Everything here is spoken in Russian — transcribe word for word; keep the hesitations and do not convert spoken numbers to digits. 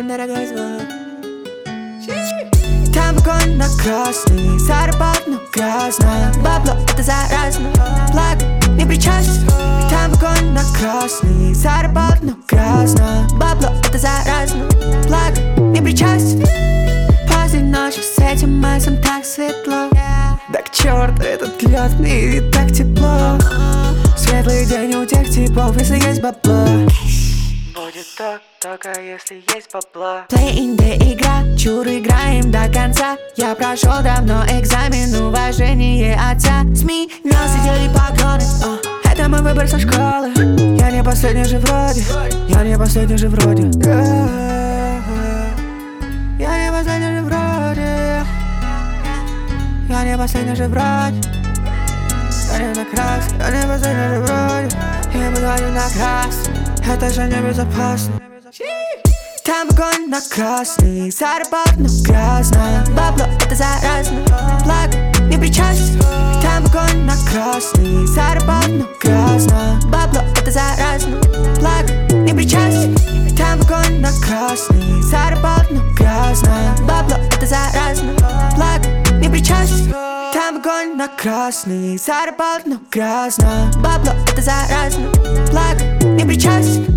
очень дорогой звук. Там огонь на красный, заработал, но грязно. Бабло это заразно, благо не причастен. Там огонь на красный, заработал, но грязно. Бабло это заразно, благо не причастен. Поздней ночью с этим майсом так светло. Да к черту этот лед, и так тепло. Светлый день у тех типов, если есть бабло. Будет то, только если есть бабло. Play-in day игра, чур играем до конца. Я прошел давно экзамен, уважение отца. СМИ нас сидели погоны, uh. Это мой выбор со школы. Я не последний же вроде, я не последний же вроде. Yeah. Я не последний же вроде, я не последний же вроде. Я не на крас, я не последний же вроде. Я позвоню на крас, это же небезопасно. Там огонь на красный, заработал, но грязно. Бабло это заразно, благо не причастен. Там огонь на красный, заработал, но грязно. Бабло это заразно, благо не причастен. Там огонь на красный, заработал, но грязно. Бабло это заразно, благо не причастен. Там огонь на красный, заработал, но грязно. Бабло это заразно, благо не причастен.